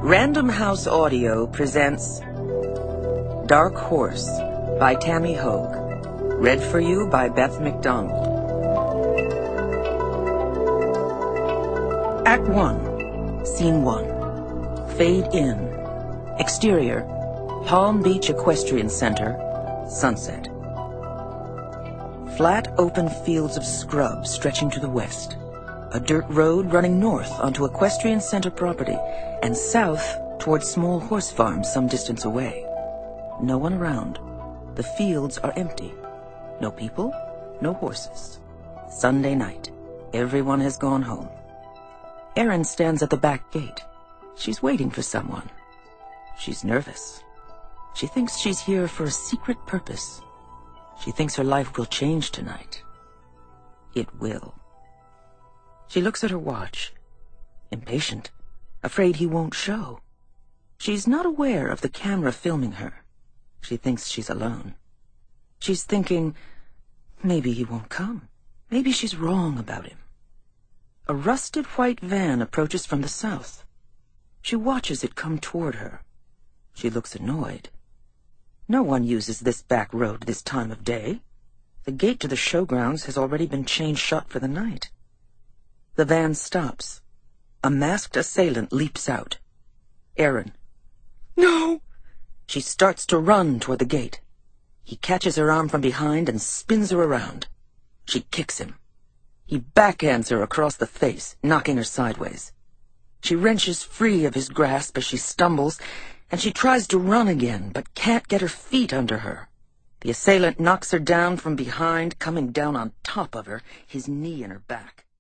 Random House Audio presents Dark Horse by Tammy Hogue. Read for you by Beth McDonald. Act 1, Scene 1. Fade in. Exterior, Palm Beach Equestrian Center, sunset. Flat, open fields of scrub stretching to the west. A dirt road running north onto Equestrian Center property and south towards small horse farms some distance away. No one around. The fields are empty. No people, no horses. Sunday night. Everyone has gone home. Erin stands at the back gate. She's waiting for someone. She's nervous. She thinks she's here for a secret purpose. She thinks her life will change tonight. It will. She looks at her watch, impatient, afraid he won't show. She's not aware of the camera filming her. She thinks she's alone. She's thinking, maybe he won't come. Maybe she's wrong about him. A rusted white van approaches from the south. She watches it come toward her. She looks annoyed. No one uses this back road this time of day. The gate to the showgrounds has already been chained shut for the night. The van stops. A masked assailant leaps out. Erin. No! She starts to run toward the gate. He catches her arm from behind and spins her around. She kicks him. He backhands her across the face, knocking her sideways. She wrenches free of his grasp as she stumbles, and she tries to run again, but can't get her feet under her. The assailant knocks her down from behind, coming down on top of her, his knee in her back.